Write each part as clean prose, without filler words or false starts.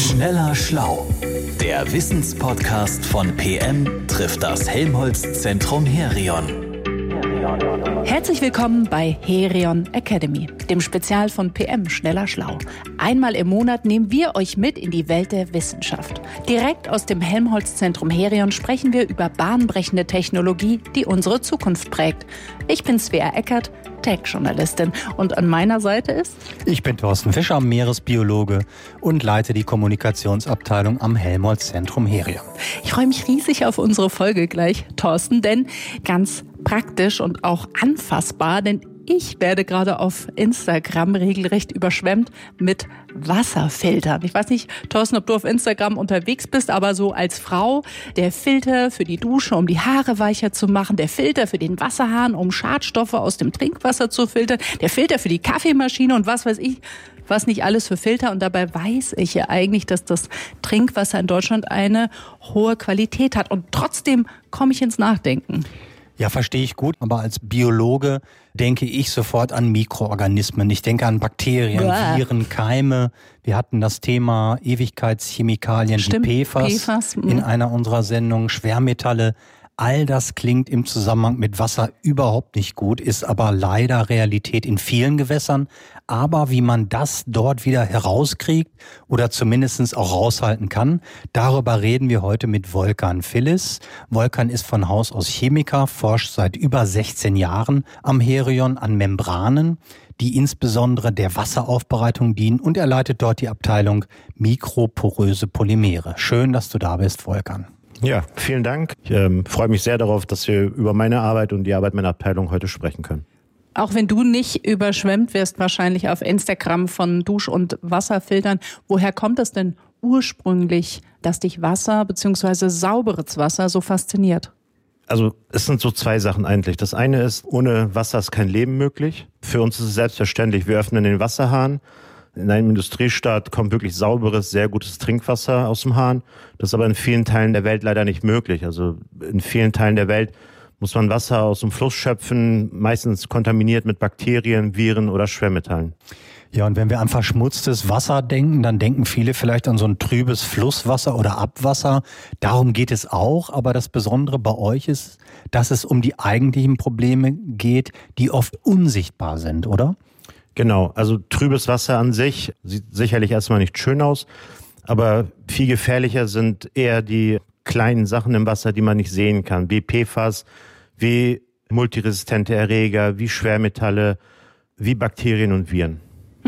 Schneller Schlau, der Wissenspodcast von PM trifft das Helmholtz-Zentrum Herion. Herzlich willkommen bei Herion Academy, dem Spezial von PM Schneller Schlau. Einmal im Monat nehmen wir euch mit in die Welt der Wissenschaft. Direkt aus dem Helmholtz-Zentrum Herion sprechen wir über bahnbrechende Technologie, die unsere Zukunft prägt. Ich bin Svea Eckert, Tech-Journalistin, und an meiner Seite ist... Ich bin Thorsten Fischer, Meeresbiologe und leite die Kommunikationsabteilung am Helmholtz-Zentrum Herion. Ich freue mich riesig auf unsere Folge gleich, Thorsten, denn ganz praktisch und auch anfassbar, denn ich werde gerade auf Instagram regelrecht überschwemmt mit Wasserfiltern. Ich weiß nicht, Thorsten, ob du auf Instagram unterwegs bist, aber so als Frau, der Filter für die Dusche, um die Haare weicher zu machen, der Filter für den Wasserhahn, um Schadstoffe aus dem Trinkwasser zu filtern, der Filter für die Kaffeemaschine und was weiß ich, was nicht alles für Filter. Und dabei weiß ich ja eigentlich, dass das Trinkwasser in Deutschland eine hohe Qualität hat. Und trotzdem komme ich ins Nachdenken. Ja, verstehe ich gut, aber als Biologe denke ich sofort an Mikroorganismen. Ich denke an Bakterien, Viren, Keime. Wir hatten das Thema Ewigkeitschemikalien, Stimmt, die PFAS in einer unserer Sendungen, Schwermetalle. All das klingt im Zusammenhang mit Wasser überhaupt nicht gut, ist aber leider Realität in vielen Gewässern. Aber wie man das dort wieder herauskriegt oder zumindest auch raushalten kann, darüber reden wir heute mit Volkan Filis. Volkan ist von Haus aus Chemiker, forscht seit über 16 Jahren am Herion an Membranen, die insbesondere der Wasseraufbereitung dienen, und er leitet dort die Abteilung mikroporöse Polymere. Schön, dass du da bist, Volkan. Ja, vielen Dank. Ich freue mich sehr darauf, dass wir über meine Arbeit und die Arbeit meiner Abteilung heute sprechen können. Auch wenn du nicht überschwemmt wirst, wahrscheinlich auf Instagram von Dusch- und Wasserfiltern, woher kommt es denn ursprünglich, dass dich Wasser bzw. sauberes Wasser so fasziniert? Also es sind so zwei Sachen eigentlich. Das eine ist, ohne Wasser ist kein Leben möglich. Für uns ist es selbstverständlich, wir öffnen den Wasserhahn. In einem Industriestaat kommt wirklich sauberes, sehr gutes Trinkwasser aus dem Hahn. Das ist aber in vielen Teilen der Welt leider nicht möglich. Also in vielen Teilen der Welt muss man Wasser aus dem Fluss schöpfen, meistens kontaminiert mit Bakterien, Viren oder Schwermetallen. Ja, und wenn wir an verschmutztes Wasser denken, dann denken viele vielleicht an so ein trübes Flusswasser oder Abwasser. Darum geht es auch, aber das Besondere bei euch ist, dass es um die eigentlichen Probleme geht, die oft unsichtbar sind, oder? Genau, also trübes Wasser an sich sieht sicherlich erstmal nicht schön aus, aber viel gefährlicher sind eher die kleinen Sachen im Wasser, die man nicht sehen kann, wie PFAS, wie multiresistente Erreger, wie Schwermetalle, wie Bakterien und Viren.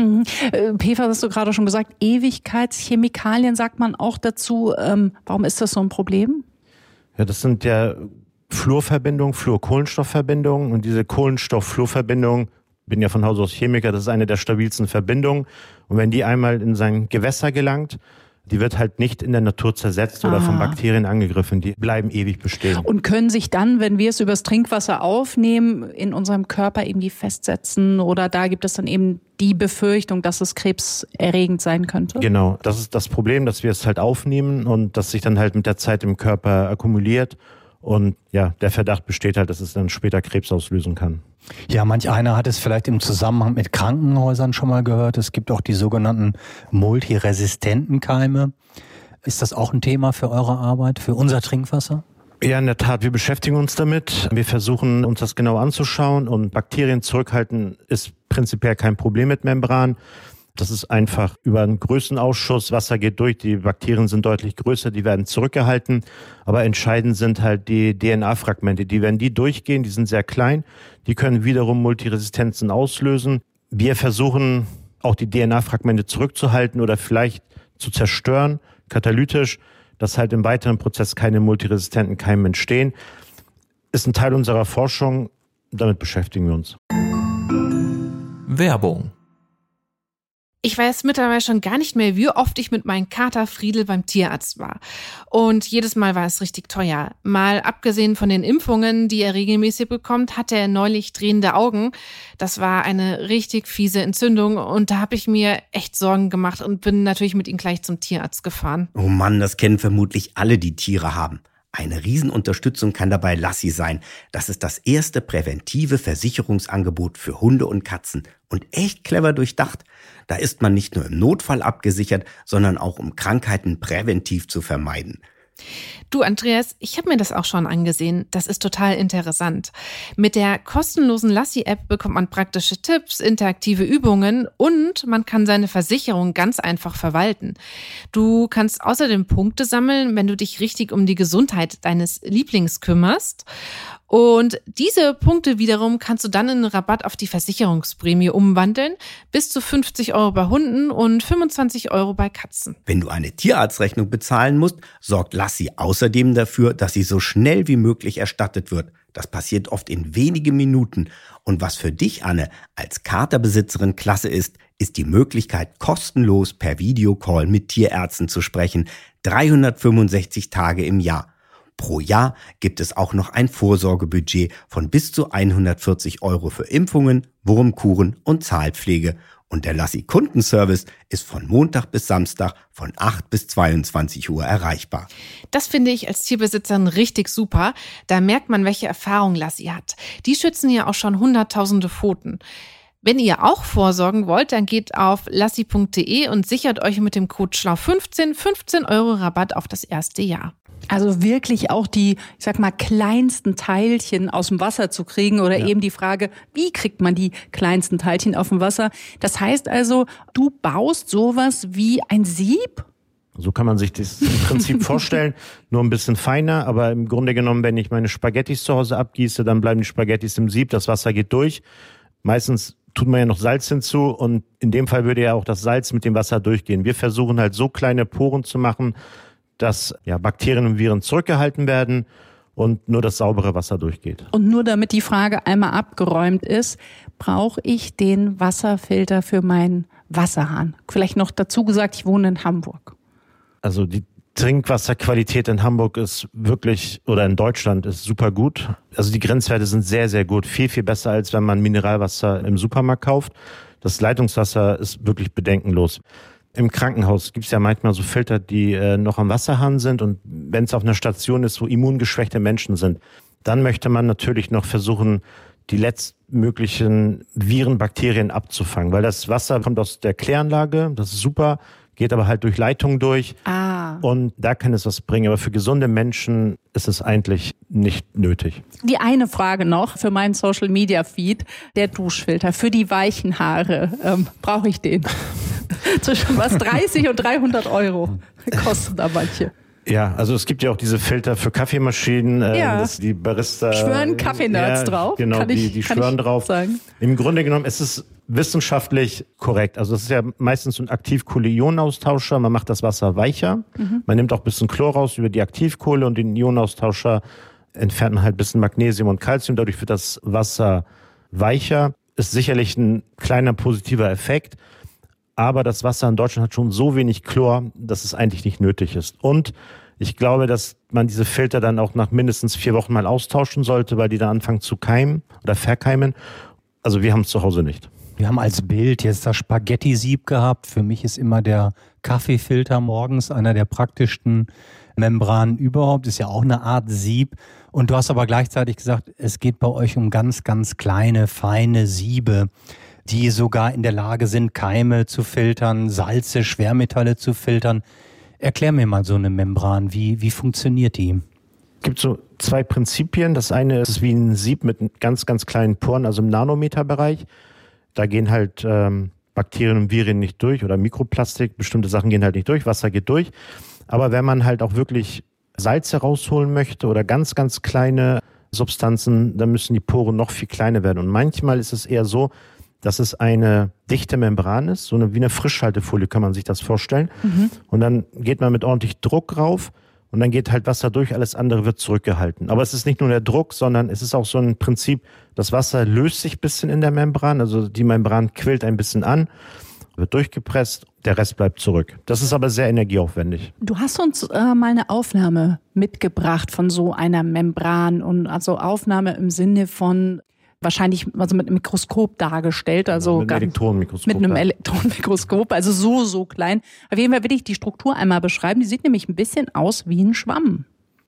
PFAS hast du gerade schon gesagt, Ewigkeitschemikalien sagt man auch dazu. Warum ist das so ein Problem? Ja, das sind ja Fluorverbindungen, Fluor-Kohlenstoffverbindungen, und diese Kohlenstoff-Fluorverbindungen, bin ja von Haus aus Chemiker, das ist eine der stabilsten Verbindungen. Und wenn die einmal in sein Gewässer gelangt, die wird halt nicht in der Natur zersetzt oder von Bakterien angegriffen. Die bleiben ewig bestehen. Und können sich dann, wenn wir es übers Trinkwasser aufnehmen, in unserem Körper irgendwie festsetzen? Oder da gibt es dann eben die Befürchtung, dass es krebserregend sein könnte? Genau, das ist das Problem, dass wir es halt aufnehmen und dass sich dann halt mit der Zeit im Körper akkumuliert. Und ja, der Verdacht besteht halt, dass es dann später Krebs auslösen kann. Ja, manch einer hat es vielleicht im Zusammenhang mit Krankenhäusern schon mal gehört. Es gibt auch die sogenannten multiresistenten Keime. Ist das auch ein Thema für eure Arbeit, für unser Trinkwasser? Ja, in der Tat, wir beschäftigen uns damit. Wir versuchen, uns das genau anzuschauen, und Bakterien zurückhalten ist prinzipiell kein Problem mit Membran. Das ist einfach über einen Größenausschuss. Wasser geht durch, die Bakterien sind deutlich größer, die werden zurückgehalten. Aber entscheidend sind halt die DNA-Fragmente. Wenn die durchgehen, die sind sehr klein, die können wiederum Multiresistenzen auslösen. Wir versuchen auch die DNA-Fragmente zurückzuhalten oder vielleicht zu zerstören, katalytisch, dass halt im weiteren Prozess keine multiresistenten Keime entstehen. Ist ein Teil unserer Forschung, damit beschäftigen wir uns. Werbung. Ich weiß mittlerweile schon gar nicht mehr, wie oft ich mit meinem Kater Friedel beim Tierarzt war. Und jedes Mal war es richtig teuer. Mal abgesehen von den Impfungen, die er regelmäßig bekommt, hatte er neulich drehende Augen. Das war eine richtig fiese Entzündung und da habe ich mir echt Sorgen gemacht und bin natürlich mit ihm gleich zum Tierarzt gefahren. Oh Mann, das kennen vermutlich alle, die Tiere haben. Eine Riesenunterstützung kann dabei Lassi sein. Das ist das erste präventive Versicherungsangebot für Hunde und Katzen und echt clever durchdacht. Da ist man nicht nur im Notfall abgesichert, sondern auch um Krankheiten präventiv zu vermeiden. Du, Andreas, ich habe mir das auch schon angesehen. Das ist total interessant. Mit der kostenlosen Lassi-App bekommt man praktische Tipps, interaktive Übungen und man kann seine Versicherung ganz einfach verwalten. Du kannst außerdem Punkte sammeln, wenn du dich richtig um die Gesundheit deines Lieblings kümmerst. Und diese Punkte wiederum kannst du dann in einen Rabatt auf die Versicherungsprämie umwandeln. Bis zu 50 € bei Hunden und 25 € bei Katzen. Wenn du eine Tierarztrechnung bezahlen musst, sorgt Lassi außerdem dafür, dass sie so schnell wie möglich erstattet wird. Das passiert oft in wenigen Minuten. Und was für dich, Anne, als Katerbesitzerin klasse ist die Möglichkeit, kostenlos per Videocall mit Tierärzten zu sprechen. 365 Tage im Jahr. Pro Jahr gibt es auch noch ein Vorsorgebudget von bis zu 140 € für Impfungen, Wurmkuren und Zahlpflege. Und der Lassi-Kundenservice ist von Montag bis Samstag von 8 bis 22 Uhr erreichbar. Das finde ich als Tierbesitzerin richtig super. Da merkt man, welche Erfahrung Lassi hat. Die schützen ja auch schon hunderttausende Pfoten. Wenn ihr auch vorsorgen wollt, dann geht auf lassi.de und sichert euch mit dem Code SCHLAU15 15 € Rabatt auf das erste Jahr. Also wirklich auch die, ich sag mal, kleinsten Teilchen aus dem Wasser zu kriegen oder eben die Frage, wie kriegt man die kleinsten Teilchen auf dem Wasser? Das heißt also, du baust sowas wie ein Sieb? So kann man sich das im Prinzip vorstellen, nur ein bisschen feiner, aber im Grunde genommen, wenn ich meine Spaghettis zu Hause abgieße, dann bleiben die Spaghettis im Sieb, das Wasser geht durch. Meistens tut man ja noch Salz hinzu und in dem Fall würde ja auch das Salz mit dem Wasser durchgehen. Wir versuchen halt so kleine Poren zu machen, dass Bakterien und Viren zurückgehalten werden und nur das saubere Wasser durchgeht. Und nur damit die Frage einmal abgeräumt ist, brauche ich den Wasserfilter für meinen Wasserhahn? Vielleicht noch dazu gesagt, ich wohne in Hamburg. Also die Trinkwasserqualität in Hamburg ist wirklich, oder in Deutschland ist super gut. Also die Grenzwerte sind sehr, sehr gut. Viel, viel besser, als wenn man Mineralwasser im Supermarkt kauft. Das Leitungswasser ist wirklich bedenkenlos. Im Krankenhaus gibt es ja manchmal so Filter, die noch am Wasserhahn sind. Und wenn es auf einer Station ist, wo immungeschwächte Menschen sind, dann möchte man natürlich noch versuchen, die letztmöglichen Viren, Bakterien abzufangen. Weil das Wasser kommt aus der Kläranlage, das ist super, geht aber halt durch Leitungen durch. Und da kann es was bringen. Aber für gesunde Menschen ist es eigentlich nicht nötig. Die eine Frage noch für meinen Social-Media-Feed. Der Duschfilter für die weichen Haare. Brauche ich den? Zwischen 30 und 300 € kosten da manche. Ja, also es gibt ja auch diese Filter für Kaffeemaschinen, die Barista... Schwören Kaffee-Nerds drauf? Genau, die schwören drauf. Sagen. Im Grunde genommen ist es wissenschaftlich korrekt. Also es ist ja meistens ein Aktivkohle-Ionenaustauscher. Man macht das Wasser weicher. Man nimmt auch ein bisschen Chlor raus über die Aktivkohle und den Ionenaustauscher entfernt man halt ein bisschen Magnesium und Calcium. Dadurch wird das Wasser weicher. Ist sicherlich ein kleiner positiver Effekt. Aber das Wasser in Deutschland hat schon so wenig Chlor, dass es eigentlich nicht nötig ist. Und ich glaube, dass man diese Filter dann auch nach mindestens 4 Wochen mal austauschen sollte, weil die dann anfangen zu keimen oder verkeimen. Also wir haben es zu Hause nicht. Wir haben als Bild jetzt das Spaghetti-Sieb gehabt. Für mich ist immer der Kaffeefilter morgens einer der praktischsten Membranen überhaupt. Ist ja auch eine Art Sieb. Und du hast aber gleichzeitig gesagt, es geht bei euch um ganz, ganz kleine, feine Siebe, die sogar in der Lage sind, Keime zu filtern, Salze, Schwermetalle zu filtern. Erklär mir mal so eine Membran. Wie funktioniert die? Es gibt so 2 Prinzipien. Das eine ist wie ein Sieb mit ganz, ganz kleinen Poren, also im Nanometerbereich. Da gehen halt Bakterien und Viren nicht durch oder Mikroplastik. Bestimmte Sachen gehen halt nicht durch, Wasser geht durch. Aber wenn man halt auch wirklich Salze rausholen möchte oder ganz, ganz kleine Substanzen, dann müssen die Poren noch viel kleiner werden. Und manchmal ist es eher so, dass es eine dichte Membran ist, wie eine Frischhaltefolie kann man sich das vorstellen. Und dann geht man mit ordentlich Druck rauf und dann geht halt Wasser durch, alles andere wird zurückgehalten. Aber es ist nicht nur der Druck, sondern es ist auch so ein Prinzip, das Wasser löst sich ein bisschen in der Membran, also die Membran quillt ein bisschen an, wird durchgepresst, der Rest bleibt zurück. Das ist aber sehr energieaufwendig. Du hast uns mal eine Aufnahme mitgebracht von so einer Membran und also Aufnahme im Sinne von wahrscheinlich also mit einem Mikroskop dargestellt, also mit einem Elektronenmikroskop. Mit einem Elektronenmikroskop, also so klein. Auf jeden Fall will ich die Struktur einmal beschreiben. Die sieht nämlich ein bisschen aus wie ein Schwamm.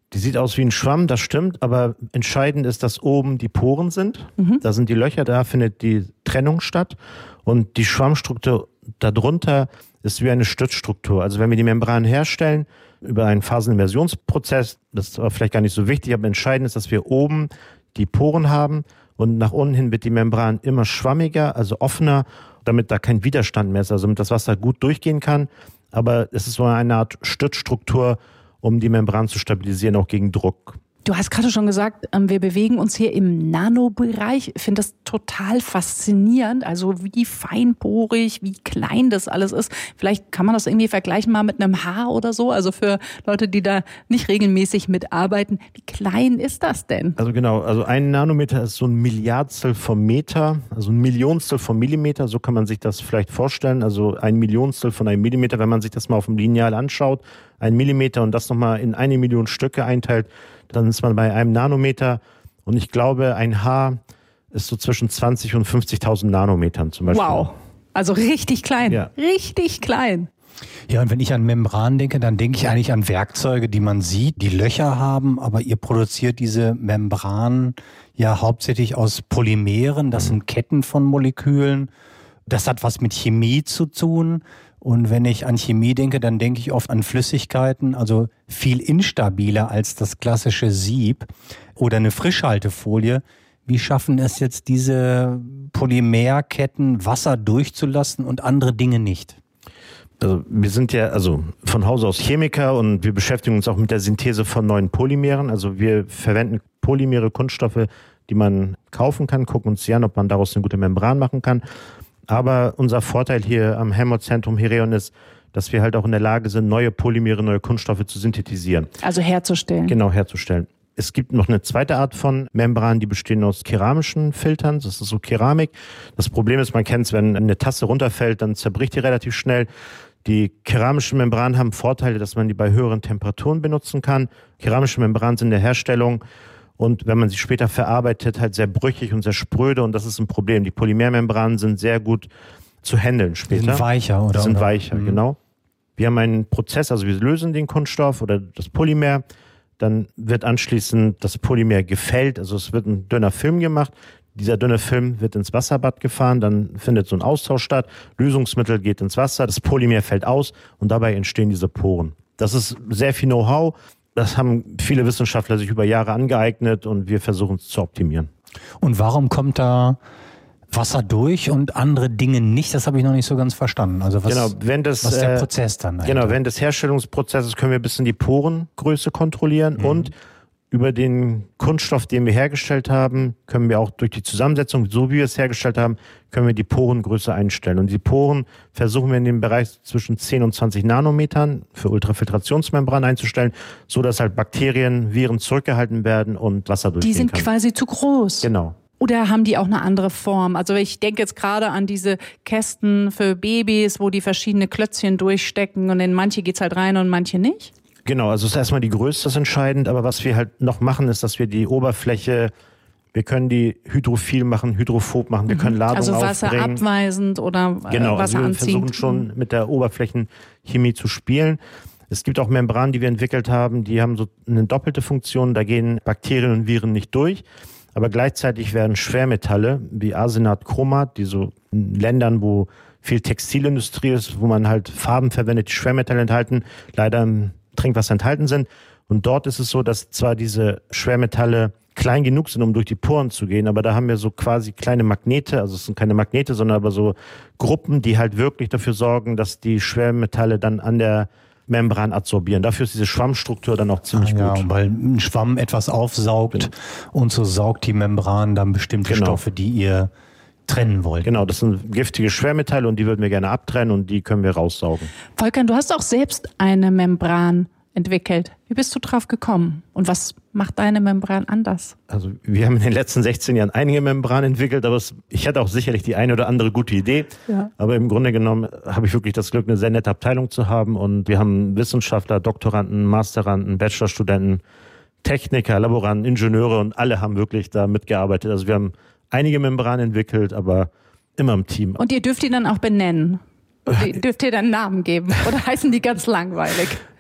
Die sieht aus wie ein Schwamm, das stimmt, aber entscheidend ist, dass oben die Poren sind. Da sind die Löcher, da findet die Trennung statt. Und die Schwammstruktur darunter ist wie eine Stützstruktur. Also wenn wir die Membran herstellen über einen Phasenimmersionsprozess, das ist aber vielleicht gar nicht so wichtig, aber entscheidend ist, dass wir oben die Poren haben und nach unten hin wird die Membran immer schwammiger, also offener, damit da kein Widerstand mehr ist, also damit das Wasser gut durchgehen kann. Aber es ist so eine Art Stützstruktur, um die Membran zu stabilisieren, auch gegen Druck. Du hast gerade schon gesagt, wir bewegen uns hier im Nanobereich. Ich finde das total faszinierend, also wie feinporig, wie klein das alles ist. Vielleicht kann man das irgendwie vergleichen mal mit einem Haar oder so, also für Leute, die da nicht regelmäßig mitarbeiten. Wie klein ist das denn? Also genau, also ein Nanometer ist so ein Milliardstel vom Meter, also ein Millionstel vom Millimeter, so kann man sich das vielleicht vorstellen, also ein Millionstel von einem Millimeter, wenn man sich das mal auf dem Lineal anschaut, ein Millimeter und das nochmal in 1 Million Stücke einteilt, dann ist man bei einem Nanometer und ich glaube, ein Haar ist so zwischen 20 und 50.000 Nanometern zum Beispiel. Wow, also richtig klein, Ja. richtig klein. Ja, und wenn ich an Membran denke, dann denke ich eigentlich an Werkzeuge, die man sieht, die Löcher haben, aber ihr produziert diese Membran ja hauptsächlich aus Polymeren, das sind Ketten von Molekülen. Das hat was mit Chemie zu tun. Und wenn ich an Chemie denke, dann denke ich oft an Flüssigkeiten, also viel instabiler als das klassische Sieb oder eine Frischhaltefolie. Wie schaffen es jetzt diese Polymerketten, Wasser durchzulassen und andere Dinge nicht? Also wir sind ja von Hause aus Chemiker und wir beschäftigen uns auch mit der Synthese von neuen Polymeren. Also wir verwenden Polymere, Kunststoffe, die man kaufen kann, gucken uns an, ob man daraus eine gute Membran machen kann. Aber unser Vorteil hier am Helmholtz-Zentrum Hereon ist, dass wir halt auch in der Lage sind, neue Polymere, neue Kunststoffe zu synthetisieren. Also herzustellen. Genau, herzustellen. Es gibt noch eine zweite Art von Membran, die bestehen aus keramischen Filtern. Das ist so Keramik. Das Problem ist, man kennt es, wenn eine Tasse runterfällt, dann zerbricht die relativ schnell. Die keramischen Membranen haben Vorteile, dass man die bei höheren Temperaturen benutzen kann. Keramische Membranen sind in der Herstellung und wenn man sie später verarbeitet, halt sehr brüchig und sehr spröde und das ist ein Problem. Die Polymermembranen sind sehr gut zu handeln später. Die sind weicher, oder? Die sind weicher, genau. Wir haben einen Prozess, also wir lösen den Kunststoff oder das Polymer, dann wird anschließend das Polymer gefällt, also es wird ein dünner Film gemacht. Dieser dünne Film wird ins Wasserbad gefahren, dann findet so ein Austausch statt, Lösungsmittel geht ins Wasser, das Polymer fällt aus und dabei entstehen diese Poren. Das ist sehr viel Know-how, das haben viele Wissenschaftler sich über Jahre angeeignet und wir versuchen es zu optimieren. Und warum kommt da Wasser durch und andere Dinge nicht? Das habe ich noch nicht so ganz verstanden. Also was, genau, was ist der Prozess dann dahinter? Genau, während des Herstellungsprozesses können wir ein bisschen die Porengröße kontrollieren und über den Kunststoff, den wir hergestellt haben, können wir auch durch die Zusammensetzung, so wie wir es hergestellt haben, können wir die Porengröße einstellen. Und die Poren versuchen wir in dem Bereich zwischen 10 und 20 Nanometern für Ultrafiltrationsmembran einzustellen, so dass halt Bakterien, Viren zurückgehalten werden und Wasser durchgehen Die sind kann. quasi zu groß. Genau. Oder haben die auch eine andere Form? Also ich denke jetzt gerade an diese Kästen für Babys, wo die verschiedene Klötzchen durchstecken und in manche geht's halt rein und manche nicht. Genau, also ist erstmal die Größe das entscheidend, aber was wir halt noch machen, ist, dass wir die Oberfläche, wir können die hydrophil machen, hydrophob machen, wir können Ladung also aufbringen. wasserabweisend oder Genau, Wasser also wir anziehend. versuchen schon mit der Oberflächenchemie zu spielen. Es gibt auch Membranen, die wir entwickelt haben, die haben so eine doppelte Funktion, da gehen Bakterien und Viren nicht durch, aber gleichzeitig werden Schwermetalle wie Arsenat, Chromat, die so in Ländern, wo viel Textilindustrie ist, wo man halt Farben verwendet, die Schwermetalle enthalten, leider im Trinkwasser enthalten sind. Und dort ist es so, dass zwar diese Schwermetalle klein genug sind, um durch die Poren zu gehen, aber da haben wir so quasi kleine Magnete, also es sind keine Magnete, sondern aber so Gruppen, die halt wirklich dafür sorgen, dass die Schwermetalle dann an der Membran absorbieren. Dafür ist diese Schwammstruktur dann auch ziemlich gut. Ja, weil ein Schwamm etwas aufsaugt und so saugt die Membran dann bestimmte Stoffe, die ihr trennen wollt. Genau, das sind giftige Schwermetalle und die würden wir gerne abtrennen und die können wir raussaugen. Volkan, du hast auch selbst eine Membran entwickelt. Wie bist du drauf gekommen? Und was macht deine Membran anders? Also wir haben in den letzten 16 Jahren einige Membranen entwickelt, aber ich hatte auch sicherlich die eine oder andere gute Idee. Ja. Aber im Grunde genommen habe ich wirklich das Glück, eine sehr nette Abteilung zu haben und wir haben Wissenschaftler, Doktoranden, Masteranden, Bachelorstudenten, Techniker, Laboranten, Ingenieure und alle haben wirklich da mitgearbeitet. Also wir haben einige Membranen entwickelt, aber immer im Team. Und ihr dürft die dann auch benennen? Dürft ihr dann Namen geben? Oder heißen die ganz langweilig?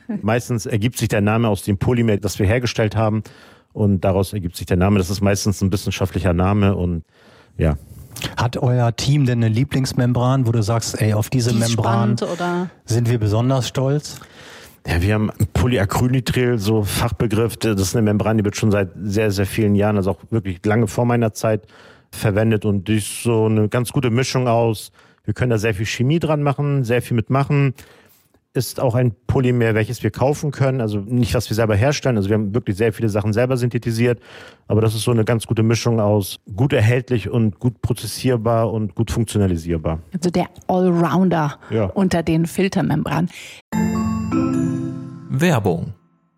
Meistens ergibt sich der Name aus dem Polymer, das wir hergestellt haben. Und daraus ergibt sich der Name. Das ist meistens ein wissenschaftlicher Name und ja. Hat euer Team denn eine Lieblingsmembran, wo du sagst, ey, auf diese Membran sind wir besonders stolz? Ja, wir haben Polyacrylnitril, so Fachbegriff. Das ist eine Membran, die wird schon seit sehr, sehr vielen Jahren, also auch wirklich lange vor meiner Zeit verwendet. Und die ist so eine ganz gute Mischung aus. Wir können da sehr viel Chemie dran machen, sehr viel mitmachen. Ist auch ein Polymer, welches wir kaufen können. Also nicht, was wir selber herstellen. Also wir haben wirklich sehr viele Sachen selber synthetisiert. Aber das ist so eine ganz gute Mischung aus gut erhältlich und gut prozessierbar und gut funktionalisierbar. Also der Allrounder unter den Filtermembranen. Werbung.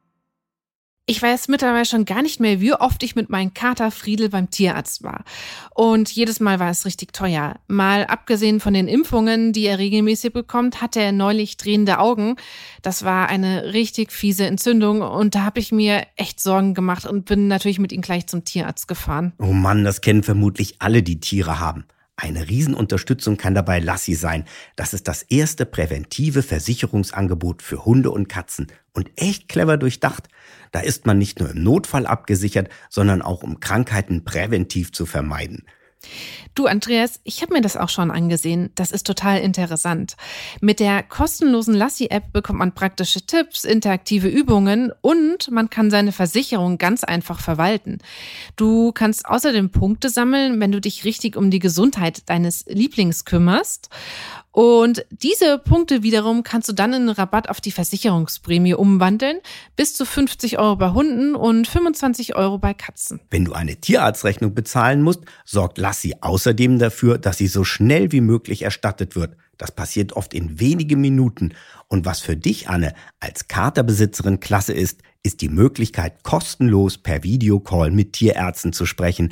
Ich weiß mittlerweile schon gar nicht mehr, wie oft ich mit meinem Kater Friedel beim Tierarzt war. Und jedes Mal war es richtig teuer. Mal abgesehen von den Impfungen, die er regelmäßig bekommt, hatte er neulich drehende Augen. Das war eine richtig fiese Entzündung und da habe ich mir echt Sorgen gemacht und bin natürlich mit ihm gleich zum Tierarzt gefahren. Oh Mann, das kennen vermutlich alle, die Tiere haben. Eine Riesenunterstützung kann dabei Lassi sein. Das ist das erste präventive Versicherungsangebot für Hunde und Katzen und echt clever durchdacht. Da ist man nicht nur im Notfall abgesichert, sondern auch um Krankheiten präventiv zu vermeiden. Du, Andreas, ich habe mir das auch schon angesehen. Das ist total interessant. Mit der kostenlosen Lassi-App bekommt man praktische Tipps, interaktive Übungen und man kann seine Versicherung ganz einfach verwalten. Du kannst außerdem Punkte sammeln, wenn du dich richtig um die Gesundheit deines Lieblings kümmerst. Und diese Punkte wiederum kannst du dann in einen Rabatt auf die Versicherungsprämie umwandeln. Bis zu 50 € bei Hunden und 25 € bei Katzen. Wenn du eine Tierarztrechnung bezahlen musst, sorgt Lassi außerdem dafür, dass sie so schnell wie möglich erstattet wird. Das passiert oft in wenigen Minuten. Und was für dich, Anne, als Katerbesitzerin klasse ist, ist die Möglichkeit, kostenlos per Videocall mit Tierärzten zu sprechen.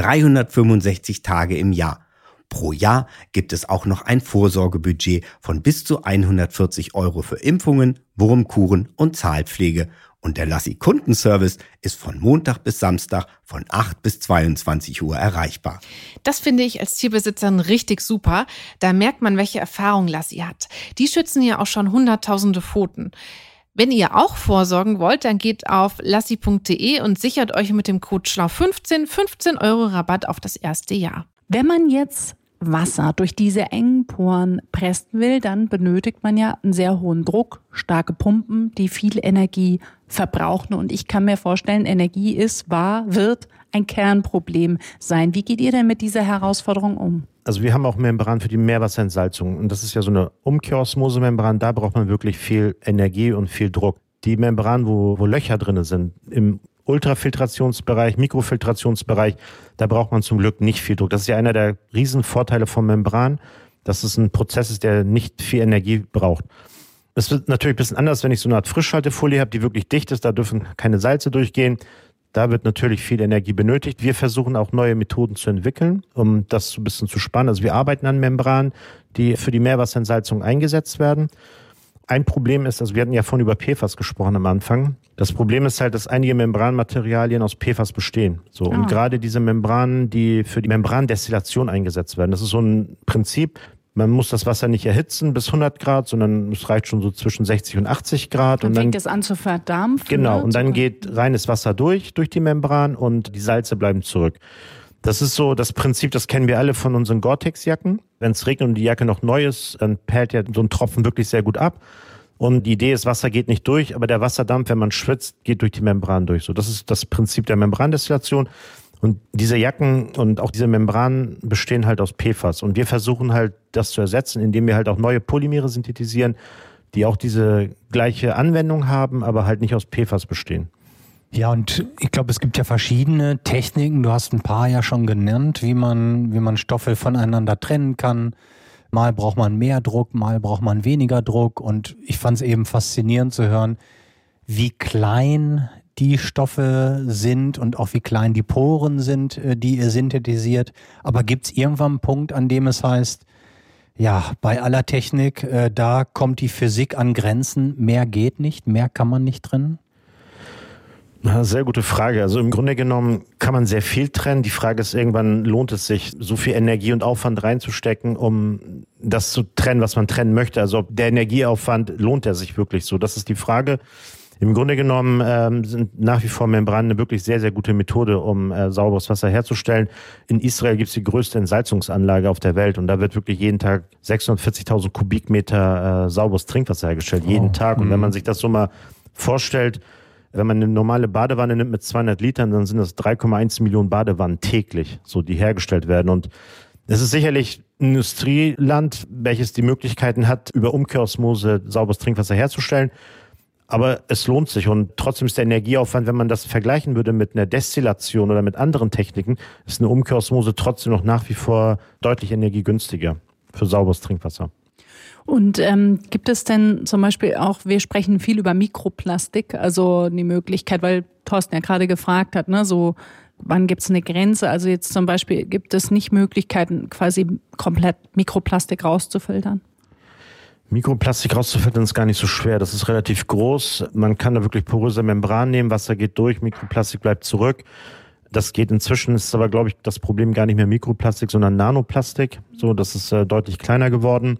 365 Tage im Jahr. Pro Jahr gibt es auch noch ein Vorsorgebudget von bis zu 140 € für Impfungen, Wurmkuren und Zahlpflege. Und der Lassi-Kundenservice ist von Montag bis Samstag von 8 bis 22 Uhr erreichbar. Das finde ich als Tierbesitzerin richtig super. Da merkt man, welche Erfahrung Lassi hat. Die schützen ja auch schon hunderttausende Pfoten. Wenn ihr auch vorsorgen wollt, dann geht auf lassi.de und sichert euch mit dem Code SCHLAU15 15 € Rabatt auf das erste Jahr. Wenn man jetzt Wasser durch diese engen Poren pressen will, dann benötigt man ja einen sehr hohen Druck, starke Pumpen, die viel Energie verbrauchen. Und ich kann mir vorstellen, Energie wird ein Kernproblem sein. Wie geht ihr denn mit dieser Herausforderung um? Also wir haben auch Membran für die Meerwasserentsalzung. Und das ist ja so eine Umkehrosmose-Membran. Da braucht man wirklich viel Energie und viel Druck. Die Membran, wo Löcher drin sind, im Ultrafiltrationsbereich, Mikrofiltrationsbereich, da braucht man zum Glück nicht viel Druck. Das ist ja einer der Riesenvorteile von Membran, dass es ein Prozess ist, der nicht viel Energie braucht. Es wird natürlich ein bisschen anders, wenn ich so eine Art Frischhaltefolie habe, die wirklich dicht ist, da dürfen keine Salze durchgehen. Da wird natürlich viel Energie benötigt. Wir versuchen auch neue Methoden zu entwickeln, um das so ein bisschen zu spannen. Also wir arbeiten an Membranen, die für die Meerwasserentsalzung eingesetzt werden. Ein Problem ist, also wir hatten ja vorhin über PFAS gesprochen am Anfang. Das Problem ist halt, dass einige Membranmaterialien aus PFAS bestehen. So, und gerade diese Membranen, die für die Membrandestillation eingesetzt werden, das ist so ein Prinzip. Man muss das Wasser nicht erhitzen bis 100 Grad, sondern es reicht schon so zwischen 60 und 80 Grad. Dann fängt es an zu verdampfen. Genau, und dann geht reines Wasser durch die Membran und die Salze bleiben zurück. Das ist so das Prinzip, das kennen wir alle von unseren Gore-Tex-Jacken. Wenn es regnet und die Jacke noch neu ist, dann perlt ja so ein Tropfen wirklich sehr gut ab. Und die Idee ist, Wasser geht nicht durch, aber der Wasserdampf, wenn man schwitzt, geht durch die Membran durch. So, das ist das Prinzip der Membrandestillation. Und diese Jacken und auch diese Membranen bestehen halt aus PFAS. Und wir versuchen halt, das zu ersetzen, indem wir halt auch neue Polymere synthetisieren, die auch diese gleiche Anwendung haben, aber halt nicht aus PFAS bestehen. Ja, und ich glaube, es gibt ja verschiedene Techniken. Du hast ein paar ja schon genannt, wie man Stoffe voneinander trennen kann. Mal braucht man mehr Druck, mal braucht man weniger Druck. Und ich fand es eben faszinierend zu hören, wie klein die Stoffe sind und auch wie klein die Poren sind, die ihr synthetisiert. Aber gibt es irgendwann einen Punkt, an dem es heißt, ja, bei aller Technik, da kommt die Physik an Grenzen, mehr geht nicht, mehr kann man nicht trennen? Sehr gute Frage. Also im Grunde genommen kann man sehr viel trennen. Die Frage ist, irgendwann lohnt es sich, so viel Energie und Aufwand reinzustecken, um das zu trennen, was man trennen möchte. Also ob der Energieaufwand, lohnt er sich wirklich so? Das ist die Frage. Im Grunde genommen sind nach wie vor Membranen eine wirklich sehr, sehr gute Methode, um sauberes Wasser herzustellen. In Israel gibt es die größte Entsalzungsanlage auf der Welt und da wird wirklich jeden Tag 640.000 Kubikmeter sauberes Trinkwasser hergestellt, jeden Tag. Und wenn man sich das so mal vorstellt, wenn man eine normale Badewanne nimmt mit 200 Litern, dann sind das 3,1 Millionen Badewannen täglich, so die hergestellt werden. Und es ist sicherlich ein Industrieland, welches die Möglichkeiten hat, über Umkehrosmose sauberes Trinkwasser herzustellen. Aber es lohnt sich und trotzdem ist der Energieaufwand, wenn man das vergleichen würde mit einer Destillation oder mit anderen Techniken, ist eine Umkehrosmose trotzdem noch nach wie vor deutlich energiegünstiger für sauberes Trinkwasser. Und gibt es denn zum Beispiel auch, wir sprechen viel über Mikroplastik, also die Möglichkeit, weil Thorsten ja gerade gefragt hat, ne, so wann gibt es eine Grenze? Also jetzt zum Beispiel gibt es nicht Möglichkeiten, quasi komplett Mikroplastik rauszufiltern? Mikroplastik rauszufiltern ist gar nicht so schwer. Das ist relativ groß. Man kann da wirklich poröse Membran nehmen, Wasser geht durch, Mikroplastik bleibt zurück. Das geht inzwischen, ist aber, glaube ich, das Problem gar nicht mehr Mikroplastik, sondern Nanoplastik. So, das ist deutlich kleiner geworden.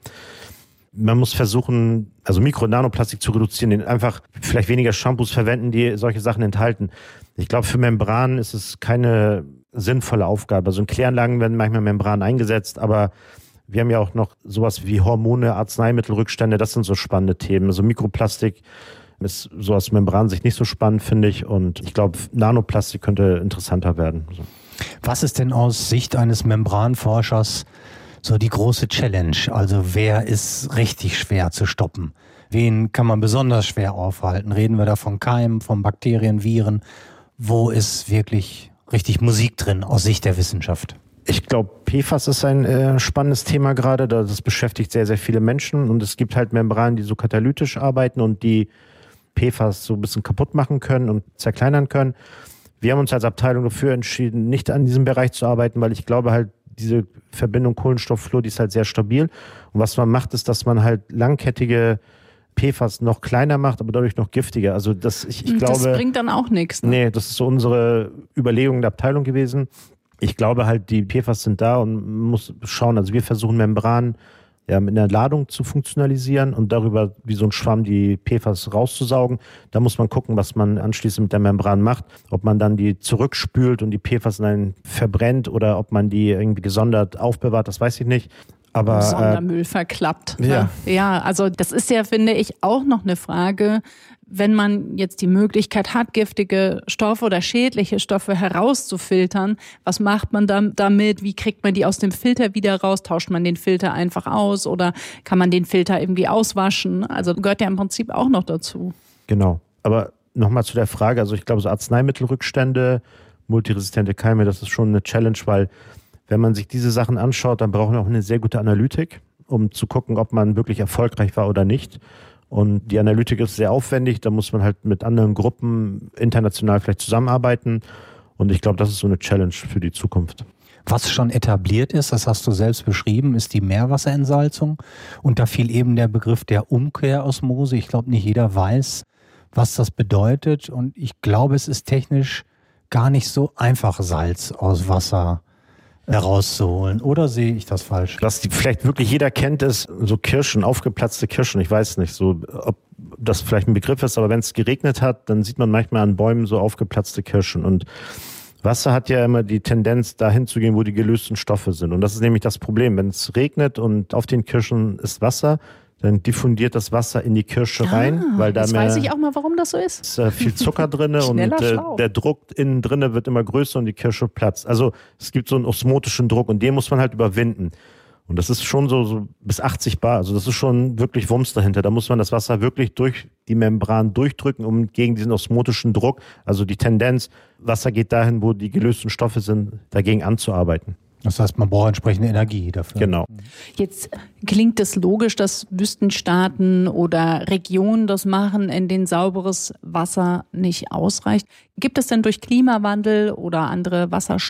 Man muss versuchen, also Mikro- und Nanoplastik zu reduzieren, einfach vielleicht weniger Shampoos verwenden, die solche Sachen enthalten. Ich glaube, für Membranen ist es keine sinnvolle Aufgabe. Also in Kläranlagen werden manchmal Membranen eingesetzt, aber wir haben ja auch noch sowas wie Hormone, Arzneimittelrückstände, das sind so spannende Themen. Also Mikroplastik ist so aus Membransicht nicht so spannend, finde ich. Und ich glaube, Nanoplastik könnte interessanter werden. Was ist denn aus Sicht eines Membranforschers so die große Challenge? Also wer ist richtig schwer zu stoppen? Wen kann man besonders schwer aufhalten? Reden wir da von Keimen, von Bakterien, Viren? Wo ist wirklich richtig Musik drin aus Sicht der Wissenschaft? Ich glaube, PFAS ist ein spannendes Thema gerade. Das beschäftigt sehr, sehr viele Menschen. Und es gibt halt Membranen, die so katalytisch arbeiten und die PFAS so ein bisschen kaputt machen können und zerkleinern können. Wir haben uns als Abteilung dafür entschieden, nicht an diesem Bereich zu arbeiten, weil ich glaube halt, diese Verbindung Kohlenstoff-Fluor, die ist halt sehr stabil. Und was man macht, ist, dass man halt langkettige PFAS noch kleiner macht, aber dadurch noch giftiger. Also ich glaube, das bringt dann auch nichts. Ne? Nee, das ist so unsere Überlegung der Abteilung gewesen. Ich glaube halt, die PFAS sind da und man muss schauen. Also wir versuchen Membranen mit einer Ladung zu funktionalisieren und darüber wie so ein Schwamm die PFAS rauszusaugen. Da muss man gucken, was man anschließend mit der Membran macht. Ob man dann die zurückspült und die PFAS in einen verbrennt oder ob man die irgendwie gesondert aufbewahrt, das weiß ich nicht. Aber Sondermüll verklappt. Ne? Ja, also das ist ja, finde ich, auch noch eine Frage, wenn man jetzt die Möglichkeit hat, giftige Stoffe oder schädliche Stoffe herauszufiltern, was macht man dann damit? Wie kriegt man die aus dem Filter wieder raus? Tauscht man den Filter einfach aus oder kann man den Filter irgendwie auswaschen? Also gehört ja im Prinzip auch noch dazu. Genau. Aber nochmal zu der Frage, also ich glaube, so Arzneimittelrückstände, multiresistente Keime, das ist schon eine Challenge, weil wenn man sich diese Sachen anschaut, dann brauchen wir auch eine sehr gute Analytik, um zu gucken, ob man wirklich erfolgreich war oder nicht. Und die Analytik ist sehr aufwendig, da muss man halt mit anderen Gruppen international vielleicht zusammenarbeiten. Und ich glaube, das ist so eine Challenge für die Zukunft. Was schon etabliert ist, das hast du selbst beschrieben, ist die Meerwasserentsalzung. Und da fiel eben der Begriff der Umkehrosmose. Ich glaube, nicht jeder weiß, was das bedeutet. Und ich glaube, es ist technisch gar nicht so einfach, Salz aus Wasser herauszuholen. Oder sehe ich das falsch? Was vielleicht wirklich jeder kennt, ist so Kirschen, aufgeplatzte Kirschen. Ich weiß nicht, so ob das vielleicht ein Begriff ist, aber wenn es geregnet hat, dann sieht man manchmal an Bäumen so aufgeplatzte Kirschen. Und Wasser hat ja immer die Tendenz, dahin zu gehen, wo die gelösten Stoffe sind. Und das ist nämlich das Problem. Wenn es regnet und auf den Kirschen ist Wasser, dann diffundiert das Wasser in die Kirsche rein, weil da jetzt weiß ich auch mal, warum das so ist. Ist viel Zucker drinne und der Druck innen drinne wird immer größer und die Kirsche platzt. Also es gibt so einen osmotischen Druck und den muss man halt überwinden. Und das ist schon so bis 80 Bar. Also das ist schon wirklich Wumms dahinter. Da muss man das Wasser wirklich durch die Membran durchdrücken, um gegen diesen osmotischen Druck, also die Tendenz, Wasser geht dahin, wo die gelösten Stoffe sind, dagegen anzuarbeiten. Das heißt, man braucht entsprechende Energie dafür. Genau. Jetzt klingt es logisch, dass Wüstenstaaten oder Regionen das machen, in denen sauberes Wasser nicht ausreicht. Gibt es denn durch Klimawandel oder andere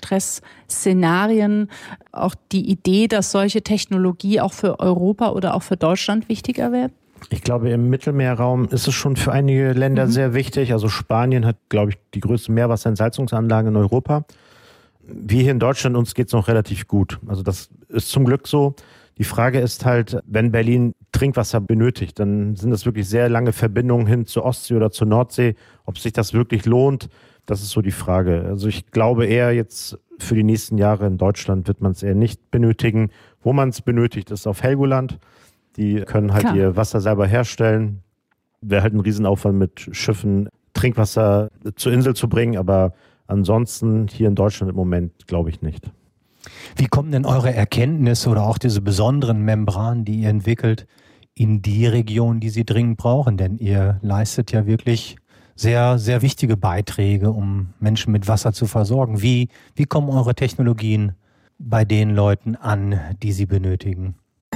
Wasserstress-Szenarien auch die Idee, dass solche Technologie auch für Europa oder auch für Deutschland wichtiger wird? Ich glaube, im Mittelmeerraum ist es schon für einige Länder sehr wichtig. Also Spanien hat, glaube ich, die größte Meerwasserentsalzungsanlage in Europa. Wir hier in Deutschland, uns geht es noch relativ gut. Also das ist zum Glück so. Die Frage ist halt, wenn Berlin Trinkwasser benötigt, dann sind das wirklich sehr lange Verbindungen hin zur Ostsee oder zur Nordsee. Ob sich das wirklich lohnt, das ist so die Frage. Also ich glaube eher jetzt für die nächsten Jahre in Deutschland wird man es eher nicht benötigen. Wo man es benötigt, ist auf Helgoland. Die können halt ihr Wasser selber herstellen. Wäre halt ein Riesenaufwand mit Schiffen, Trinkwasser zur Insel zu bringen, aber ansonsten hier in Deutschland im Moment glaube ich nicht. Wie kommen denn eure Erkenntnisse oder auch diese besonderen Membranen, die ihr entwickelt, in die Region, die sie dringend brauchen? Denn ihr leistet ja wirklich sehr, sehr wichtige Beiträge, um Menschen mit Wasser zu versorgen. Wie kommen eure Technologien bei den Leuten an, die sie benötigen?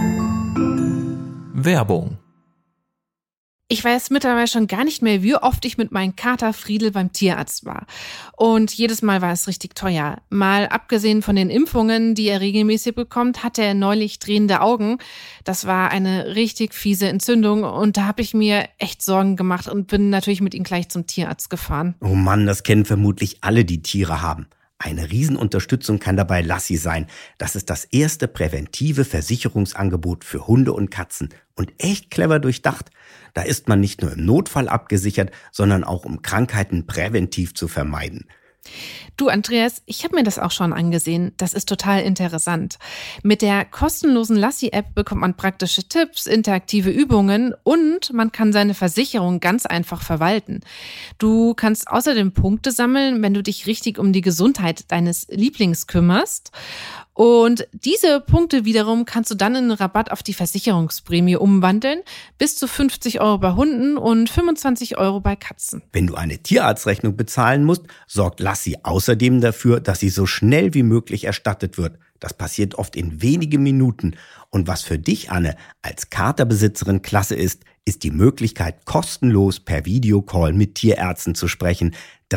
Werbung. Ich weiß mittlerweile schon gar nicht mehr, wie oft ich mit meinem Kater Friedel beim Tierarzt war. Und jedes Mal war es richtig teuer. Mal abgesehen von den Impfungen, die er regelmäßig bekommt, hatte er neulich drehende Augen. Das war eine richtig fiese Entzündung und da habe ich mir echt Sorgen gemacht und bin natürlich mit ihm gleich zum Tierarzt gefahren. Oh Mann, das kennen vermutlich alle, die Tiere haben. Eine Riesenunterstützung kann dabei Lassi sein. Das ist das erste präventive Versicherungsangebot für Hunde und Katzen und echt clever durchdacht. Da ist man nicht nur im Notfall abgesichert, sondern auch um Krankheiten präventiv zu vermeiden. Du Andreas, ich habe mir das auch schon angesehen. Das ist total interessant. Mit der kostenlosen Lassi-App bekommt man praktische Tipps, interaktive Übungen und man kann seine Versicherung ganz einfach verwalten. Du kannst außerdem Punkte sammeln, wenn du dich richtig um die Gesundheit deines Lieblings kümmerst. Und diese Punkte wiederum kannst du dann in einen Rabatt auf die Versicherungsprämie umwandeln. Bis zu 50 € bei Hunden und 25 € bei Katzen. Wenn du eine Tierarztrechnung bezahlen musst, sorgt Lassi außerdem dafür, dass sie so schnell wie möglich erstattet wird. Das passiert oft in wenigen Minuten. Und was für dich, Anne, als Katerbesitzerin klasse ist die Möglichkeit, kostenlos per Videocall mit Tierärzten zu sprechen.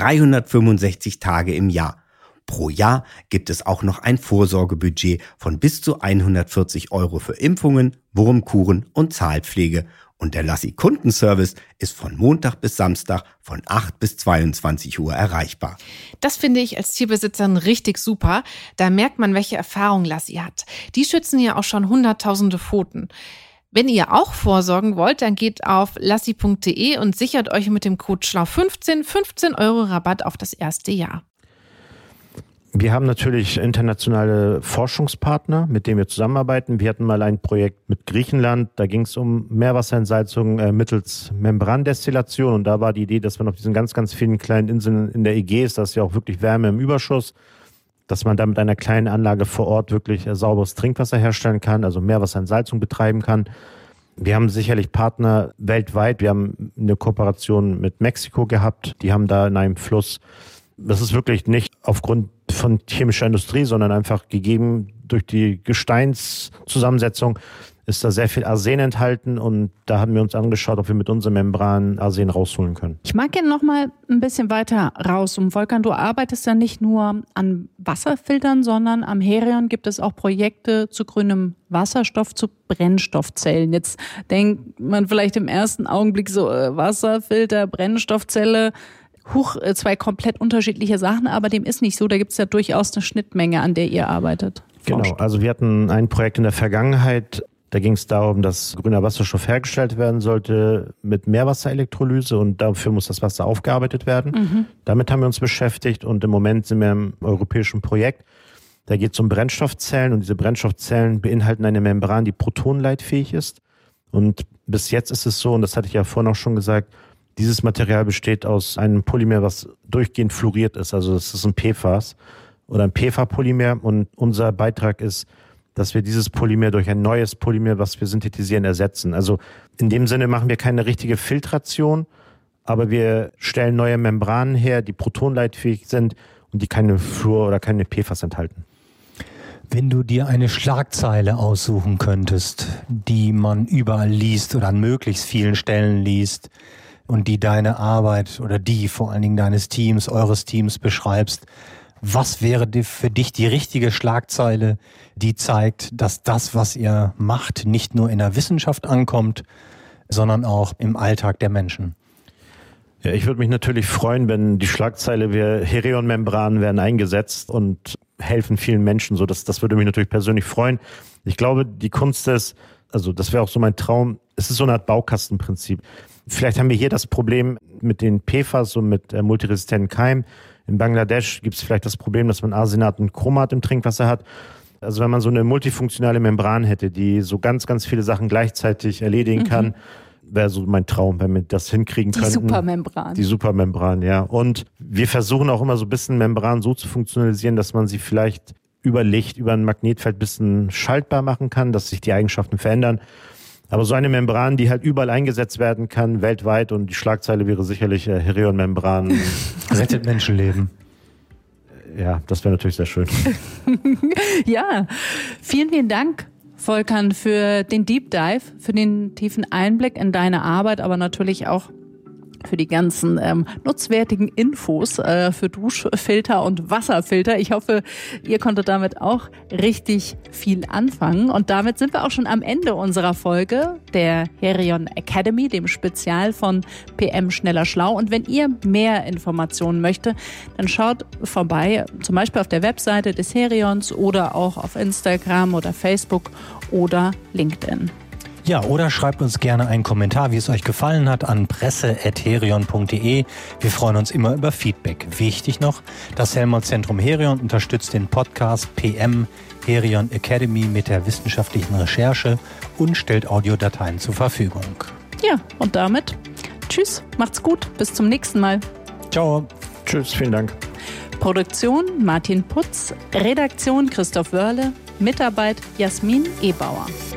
365 Tage im Jahr. Pro Jahr gibt es auch noch ein Vorsorgebudget von bis zu 140 € für Impfungen, Wurmkuren und Zahlpflege. Und der Lassi-Kundenservice ist von Montag bis Samstag von 8 bis 22 Uhr erreichbar. Das finde ich als Tierbesitzerin richtig super. Da merkt man, welche Erfahrung Lassi hat. Die schützen ja auch schon hunderttausende Pfoten. Wenn ihr auch vorsorgen wollt, dann geht auf lassi.de und sichert euch mit dem Code SCHLAU15 15 € Rabatt auf das erste Jahr. Wir haben natürlich internationale Forschungspartner, mit denen wir zusammenarbeiten. Wir hatten mal ein Projekt mit Griechenland, da ging es um Meerwasserentsalzung mittels Membrandestillation und da war die Idee, dass man auf diesen ganz, ganz vielen kleinen Inseln in der Ägäis, da ist ja auch wirklich Wärme im Überschuss, dass man da mit einer kleinen Anlage vor Ort wirklich sauberes Trinkwasser herstellen kann, also Meerwasserentsalzung betreiben kann. Wir haben sicherlich Partner weltweit. Wir haben eine Kooperation mit Mexiko gehabt. Die haben da in einem Fluss, das ist wirklich nicht aufgrund von chemischer Industrie, sondern einfach gegeben durch die Gesteinszusammensetzung ist da sehr viel Arsen enthalten und da haben wir uns angeschaut, ob wir mit unseren Membranen Arsen rausholen können. Ich mag gerne noch mal ein bisschen weiter raus. Und Volkan, du arbeitest ja nicht nur an Wasserfiltern, sondern am Herion gibt es auch Projekte zu grünem Wasserstoff, zu Brennstoffzellen. Jetzt denkt man vielleicht im ersten Augenblick so Wasserfilter, Brennstoffzelle, zwei komplett unterschiedliche Sachen, aber dem ist nicht so. Da gibt es ja durchaus eine Schnittmenge, an der ihr arbeitet. Genau, also wir hatten ein Projekt in der Vergangenheit, da ging es darum, dass grüner Wasserstoff hergestellt werden sollte mit Meerwasserelektrolyse und dafür muss das Wasser aufgearbeitet werden. Damit haben wir uns beschäftigt und im Moment sind wir im europäischen Projekt. Da geht es um Brennstoffzellen und diese Brennstoffzellen beinhalten eine Membran, die protonenleitfähig ist. Und bis jetzt ist es so, und das hatte ich ja vorhin auch schon gesagt, dieses Material besteht aus einem Polymer, was durchgehend fluoriert ist. Also das ist ein PFAS oder ein PFA-Polymer. Und unser Beitrag ist, dass wir dieses Polymer durch ein neues Polymer, was wir synthetisieren, ersetzen. Also in dem Sinne machen wir keine richtige Filtration, aber wir stellen neue Membranen her, die protonenleitfähig sind und die keine Fluor oder keine PFAS enthalten. Wenn du dir eine Schlagzeile aussuchen könntest, die man überall liest oder an möglichst vielen Stellen liest, und die deine Arbeit oder die vor allen Dingen deines Teams, eures Teams beschreibst, was wäre für dich die richtige Schlagzeile, die zeigt, dass das, was ihr macht, nicht nur in der Wissenschaft ankommt, sondern auch im Alltag der Menschen. Ja, ich würde mich natürlich freuen, wenn die Schlagzeile wäre, Herion-Membranen werden eingesetzt und helfen vielen Menschen. So, das würde mich natürlich persönlich freuen. Ich glaube, die Kunst ist, also das wäre auch so mein Traum, es ist so eine Art Baukastenprinzip. Vielleicht haben wir hier das Problem mit den PFAS und mit multiresistenten Keimen. In Bangladesch gibt es vielleicht das Problem, dass man Arsenat und Chromat im Trinkwasser hat. Also wenn man so eine multifunktionale Membran hätte, die so ganz, ganz viele Sachen gleichzeitig erledigen kann, wäre so mein Traum, wenn wir das hinkriegen könnten. Die Supermembran, ja. Und wir versuchen auch immer so ein bisschen Membran so zu funktionalisieren, dass man sie vielleicht über Licht, über ein Magnetfeld ein bisschen schaltbar machen kann, dass sich die Eigenschaften verändern. Aber so eine Membran, die halt überall eingesetzt werden kann, weltweit, und die Schlagzeile wäre sicherlich Herion-Membran. Rettet Menschenleben. Ja, das wäre natürlich sehr schön. Ja, vielen, vielen Dank, Volkan, für den Deep Dive, für den tiefen Einblick in deine Arbeit, aber natürlich auch für die ganzen nutzwertigen Infos für Duschfilter und Wasserfilter. Ich hoffe, ihr konntet damit auch richtig viel anfangen. Und damit sind wir auch schon am Ende unserer Folge der Herion Academy, dem Spezial von PM Schneller Schlau. Und wenn ihr mehr Informationen möchtet, dann schaut vorbei, zum Beispiel auf der Webseite des Herions oder auch auf Instagram oder Facebook oder LinkedIn. Ja, oder schreibt uns gerne einen Kommentar, wie es euch gefallen hat, an presse@herion.de. Wir freuen uns immer über Feedback. Wichtig noch, das Helmholtz-Zentrum Herion unterstützt den Podcast PM Herion Academy mit der wissenschaftlichen Recherche und stellt Audiodateien zur Verfügung. Ja, und damit tschüss, macht's gut, bis zum nächsten Mal. Ciao. Tschüss, vielen Dank. Produktion Martin Putz, Redaktion Christoph Wörle, Mitarbeit Jasmin Ebauer.